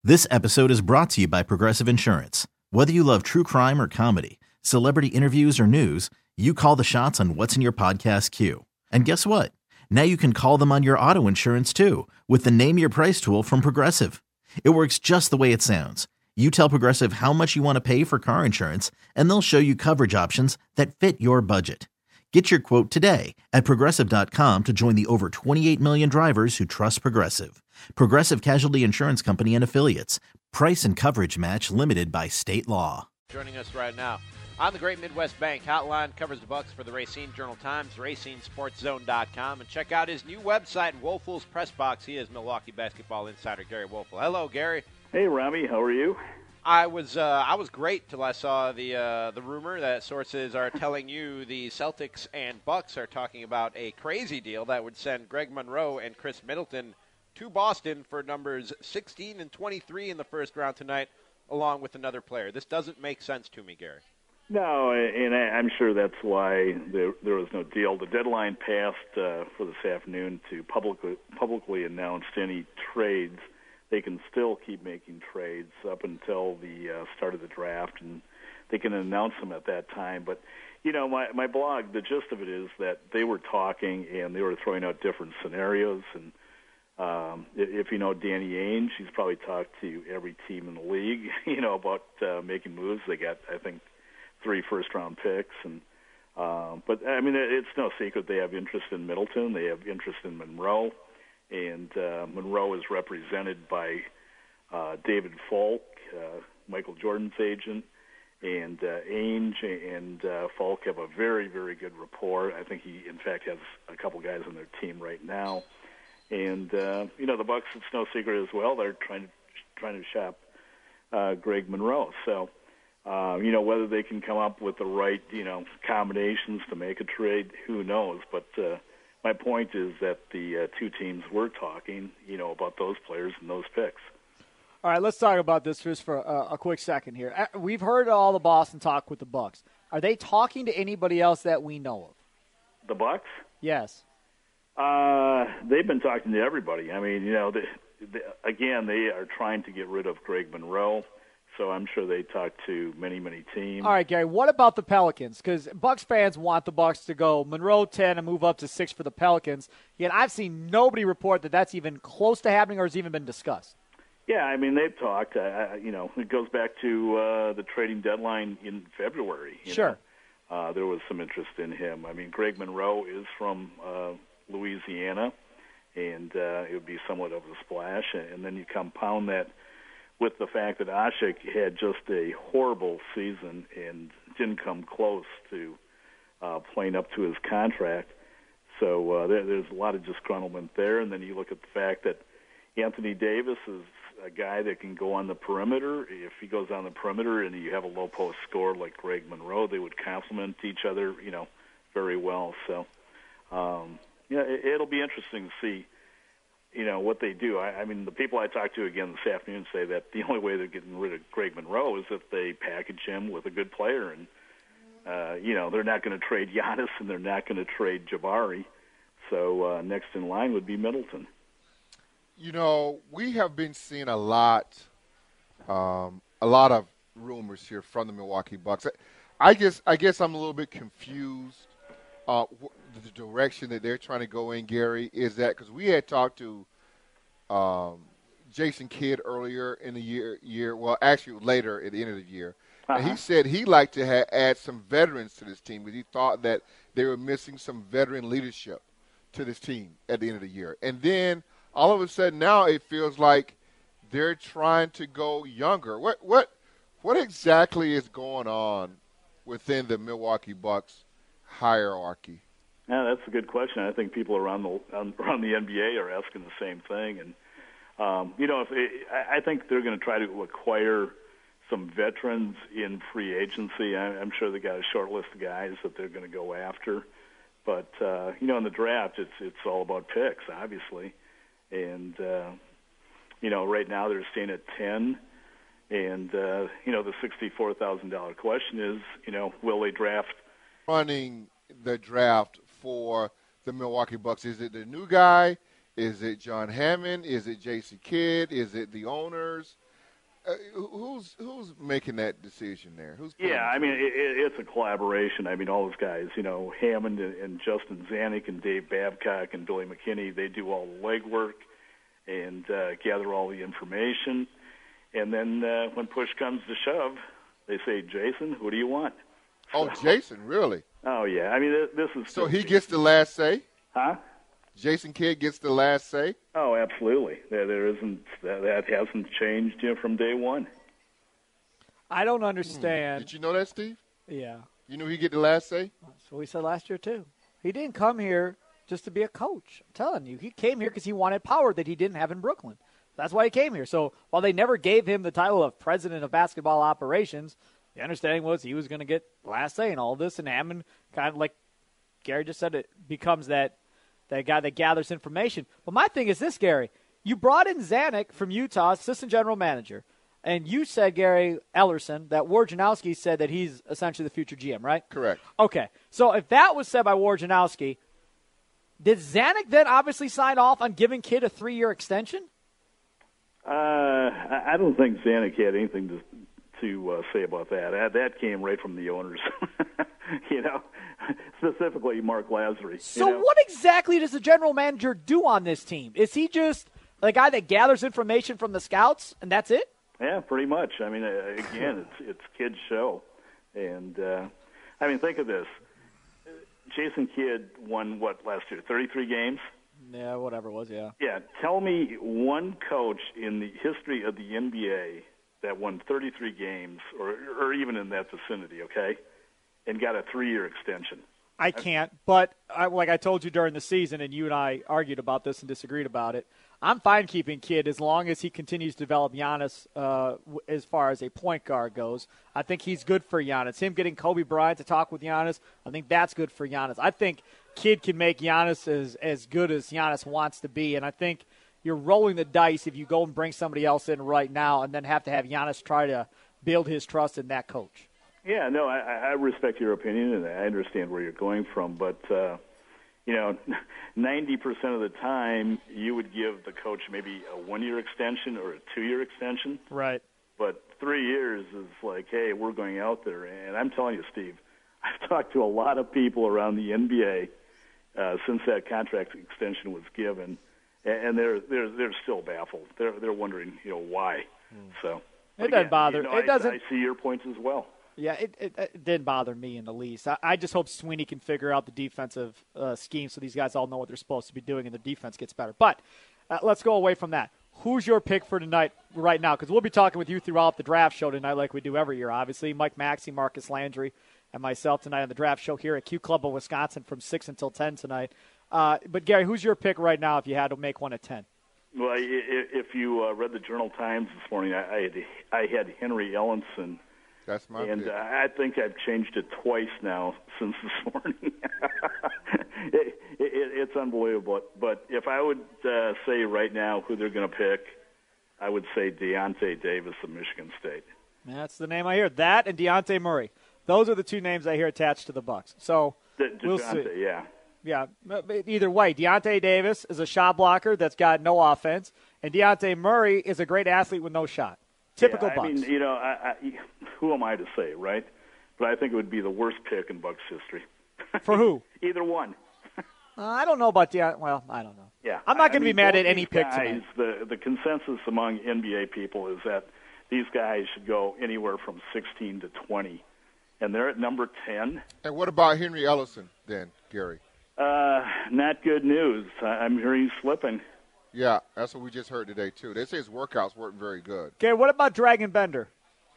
This episode is brought to you by Progressive Insurance. Whether you love true crime or comedy, celebrity interviews or news, you call the shots on what's in your podcast queue. And guess what? Now you can call them on your auto insurance too with the Name Your Price tool from Progressive. It works just the way it sounds. You tell Progressive how much you want to pay for car insurance, and they'll show you coverage options that fit your budget. Get your quote today at Progressive.com to join the over 28 million drivers who trust Progressive. Progressive Casualty Insurance Company and Affiliates. Price and coverage match limited by state law. Joining us right now on the Great Midwest Bank Hotline, covers the Bucks for the Racine Journal-Times, RacineSportsZone.com, and check out his new website, Woelfel's Press Box. He is Milwaukee basketball insider Gary Woelfel. Hello, Gary. Hey, Robbie. How are you? I was great till I saw the rumor that sources are telling you the Celtics and Bucks are talking about a crazy deal that would send Greg Monroe and Chris Middleton to Boston for numbers 16 and 23 in the first round tonight, along with another player. This doesn't make sense to me, Gary. No, and I'm sure that's why there was no deal. The deadline passed for this afternoon to publicly announce any trades. They can still keep making trades up until the start of the draft, and they can announce them at that time. But, you know, my blog, the gist of it is that they were talking and they were throwing out different scenarios. And if you know Danny Ainge, he's probably talked to every team in the league, you know, about making moves. They got, I think, 3 first-round picks. And but, I mean, it's no secret they have interest in Middleton. They have interest in Monroe. And Monroe is represented by David Falk, Michael Jordan's agent, and Ainge and Falk have a very, very good rapport. I think he, in fact, has a couple guys on their team right now. And you know, the Bucks, it's no secret as well. They're trying to shop Greg Monroe. So you know, whether they can come up with the right combinations to make a trade, who knows? But my point is that the two teams were talking, about those players and those picks. All right, let's talk about this just for a quick second here. We've heard all the Boston talk with the Bucks. Are they talking to anybody else that we know of? The Bucks? Yes. They've been talking to everybody. I mean, again, they are trying to get rid of Greg Monroe. So I'm sure they talked to many, many teams. All right, Gary, what about the Pelicans? Because Bucks fans want the Bucks to go Monroe 10 and move up to 6 for the Pelicans. Yet I've seen nobody report that that's even close to happening or has even been discussed. Yeah, I mean, they've talked. It goes back to the trading deadline in February. Sure. There was some interest in him. I mean, Greg Monroe is from Louisiana, and it would be somewhat of a splash. And then you compound that with the fact that Ashik had just a horrible season and didn't come close to playing up to his contract. So there's a lot of disgruntlement there. And then you look at the fact that Anthony Davis is a guy that can go on the perimeter. If he goes on the perimeter and you have a low-post scorer like Greg Monroe, they would complement each other, very well. So, it'll be interesting to see what they do. I mean, the people I talked to again this afternoon say that the only way they're getting rid of Greg Monroe is if they package him with a good player. And, they're not going to trade Giannis and they're not going to trade Jabari. So next in line would be Middleton. We have been seeing a lot of rumors here from the Milwaukee Bucks. I guess I'm a little bit confused. The direction that they're trying to go in, Gary, is that because we had talked to Jason Kidd earlier in the year, well, actually later at the end of the year, and he said he'd like to add some veterans to this team because he thought that they were missing some veteran leadership to this team at the end of the year. And then all of a sudden now it feels like they're trying to go younger. What exactly is going on within the Milwaukee Bucks hierarchy? Yeah, that's a good question. I think people around the NBA are asking the same thing, and I think they're going to try to acquire some veterans in free agency. I'm sure they got a short list of guys that they're going to go after, but in the draft, it's all about picks, obviously, and right now they're staying at 10, and the $64,000 question is, will they draft? Running the draft for the Milwaukee Bucks? Is it the new guy? Is it John Hammond? Is it Jason Kidd? Is it the owners? Who's making that decision there? Yeah, I mean, it's a collaboration. I mean, all those guys, Hammond and Justin Zanuck and Dave Babcock and Billy McKinney, they do all the legwork and gather all the information. And then when push comes to shove, they say, Jason, who do you want? Oh, Jason, really? Oh, yeah. I mean, this is... So he gets the last say? Huh? Jason Kidd gets the last say? Oh, absolutely. There isn't that hasn't changed from day one. I don't understand. Did you know that, Steve? Yeah. You knew he'd get the last say? That's what we said last year, too. He didn't come here just to be a coach. I'm telling you. He came here because he wanted power that he didn't have in Brooklyn. That's why he came here. So while they never gave him the title of president of basketball operations, the understanding was he was going to get last say in all this. And Hammond, kind of like Gary just said, it becomes that guy that gathers information. But my thing is this, Gary. You brought in Zanuck from Utah, assistant general manager. And you said, Gary Ellerson, that Wojnarowski said that he's essentially the future GM, right? Correct. Okay. So if that was said by Wojnarowski, did Zanuck then obviously sign off on giving Kidd a 3-year extension? I don't think Zanuck had anything to say about that. That came right from the owners, specifically Mark Lasry. So what exactly does the general manager do on this team? Is he just the guy that gathers information from the scouts, and that's it? Yeah, pretty much. I mean, again, it's Kidd's show. And, I mean, think of this. Jason Kidd won, last year, 33 games? Yeah, whatever it was, yeah. Yeah, tell me one coach in the history of the NBA that won 33 games, or even in that vicinity, okay, and got a 3-year extension. I can't, but like I told you during the season, and you and I argued about this and disagreed about it, I'm fine keeping Kidd as long as he continues to develop Giannis as far as a point guard goes. I think he's good for Giannis. Him getting Kobe Bryant to talk with Giannis, I think that's good for Giannis. I think Kidd can make Giannis as good as Giannis wants to be, and I think you're rolling the dice if you go and bring somebody else in right now and then have to have Giannis try to build his trust in that coach. Yeah, no, I respect your opinion, and I understand where you're going from, but 90% of the time you would give the coach maybe a 1-year extension or a 2-year extension. Right. But 3 years is like, hey, we're going out there. And I'm telling you, Steve, I've talked to a lot of people around the NBA since that contract extension was given, and they're still baffled. They're wondering, why. So it doesn't bother. It doesn't. I see your points as well. Yeah, it didn't bother me in the least. I just hope Sweeney can figure out the defensive scheme so these guys all know what they're supposed to be doing and the defense gets better. But let's go away from that. Who's your pick for tonight right now? Because we'll be talking with you throughout the draft show tonight like we do every year, obviously. Mike Maxey, Marcus Landry, and myself tonight on the draft show here at Q Club of Wisconsin from 6 until 10 tonight. But, Gary, who's your pick right now if you had to make one at 10? Well, if you read the Journal-Times this morning, I had Henry Ellenson. That's my pick. I think I've changed it twice now since this morning. It's unbelievable. But if I would say right now who they're going to pick, I would say Deontay Davis of Michigan State. That's the name I hear. That and Deontay Murray. Those are the two names I hear attached to the Bucks. So we'll see. Yeah. Yeah, either way, Deontay Davis is a shot blocker that's got no offense, and Deontay Murray is a great athlete with no shot. Typical Bucks. I mean, who am I to say, right? But I think it would be the worst pick in Bucks history. For who? Either one. I don't know about Deontay. Well, I don't know. Yeah, I'm not going to be mad at any pick tonight. The consensus among NBA people is that these guys should go anywhere from 16 to 20, and they're at number 10. And what about Henry Ellison then, Gary? Not good news. I'm hearing he's slipping. Yeah, that's what we just heard today, too. They say his workouts weren't very good. Okay, what about Dragon Bender?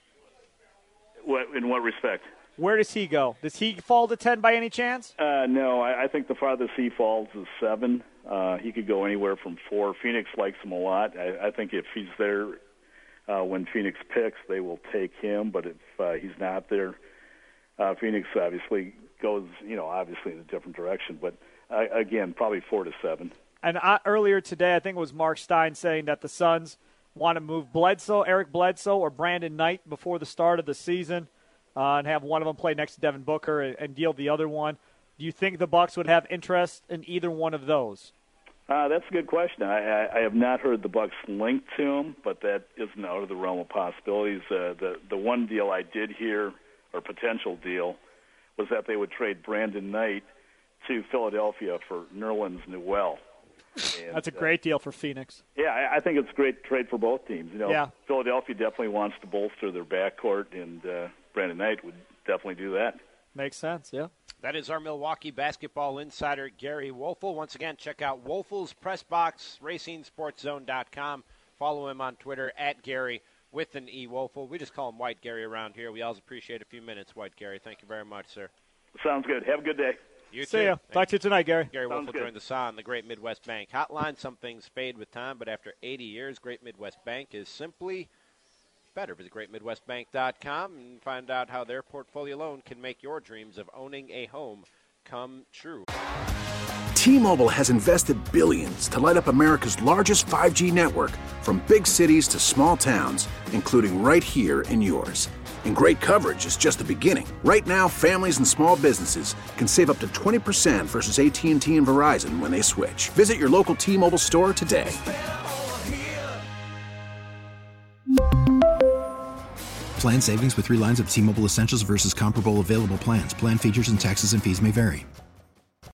In what respect? Where does he go? Does he fall to 10 by any chance? No, I think the farthest he falls is 7. He could go anywhere from 4. Phoenix likes him a lot. I think if he's there when Phoenix picks, they will take him. But if he's not there, Phoenix obviously goes, obviously in a different direction. But, again, probably 4 to 7. And earlier today, I think it was Mark Stein saying that the Suns want to move Eric Bledsoe or Brandon Knight before the start of the season and have one of them play next to Devin Booker and deal the other one. Do you think the Bucks would have interest in either one of those? That's a good question. I have not heard the Bucs linked to him, but that isn't out of the realm of possibilities. The one deal I did hear, or potential deal, was that they would trade Brandon Knight to Philadelphia for Nerlens Noel. And, that's a great deal for Phoenix. Yeah, I think it's a great trade for both teams. Yeah. Philadelphia definitely wants to bolster their backcourt, and Brandon Knight would definitely do that. Makes sense, yeah. That is our Milwaukee basketball insider, Gary Woelfel. Once again, check out Woelfel's Press Box, RacingSportsZone.com. Follow him on Twitter, @Gary with an E. Woelfel. We just call him White Gary around here. We always appreciate a few minutes, White Gary. Thank you very much, sir. Sounds good. Have a good day. You See too. ya. Talk to you tonight, Gary. Gary Sounds Woelfel good. joined us on the Great Midwest Bank Hotline. Some things fade with time, but after 80 years, Great Midwest Bank is simply better. Visit GreatMidwestBank.com and find out how their portfolio loan can make your dreams of owning a home come true. T-Mobile has invested billions to light up America's largest 5G network, from big cities to small towns, including right here in yours. And great coverage is just the beginning. Right now, families and small businesses can save up to 20% versus AT&T and Verizon when they switch. Visit your local T-Mobile store today. Plan savings with 3 lines of T-Mobile Essentials versus comparable available plans. Plan features and taxes and fees may vary.